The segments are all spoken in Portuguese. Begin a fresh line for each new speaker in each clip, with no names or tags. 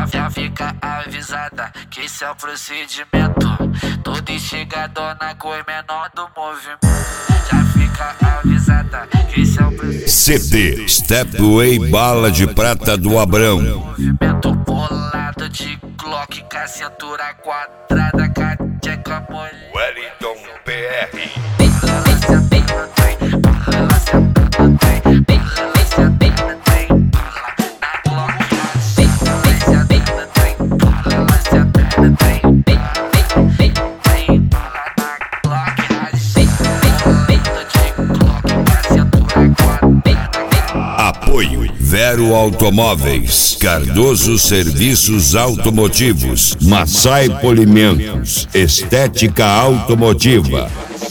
Já fica avisada que esse é o procedimento. Todo enxergadona com o menor do movimento. Já fica avisada que esse é o procedimento.
CD Stepway Bala de Prata do Abrão.
Movimento bolado de Glock com a cintura quadrada, cateca molhada.
Wellington PR. Apoio Vero Automóveis, Cardoso Serviços Automotivos, Massai Polimentos, Estética Automotiva.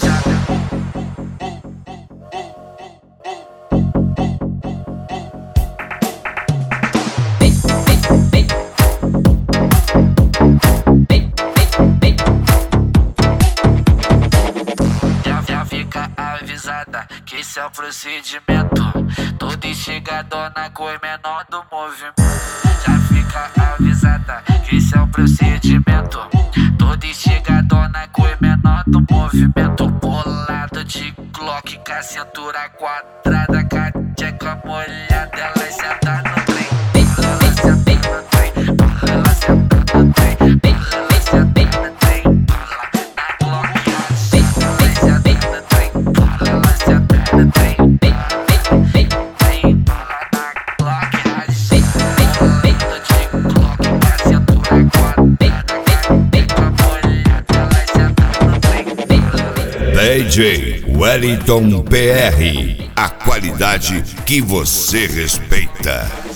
Já fica avisada que esse é o procedimento. Todo enxergadona com o menor do movimento. Já fica avisada que esse é o procedimento. Todo enxergadona com o menor do movimento. Bolado de Glock com a cintura quadrada, cateca molhada. Ela senta no trem, ela senta no trem, ela senta no trem, ela senta no trem, na Glock. Ela senta no trem, ela senta no trem.
DJ Wellington PR, a qualidade que você respeita.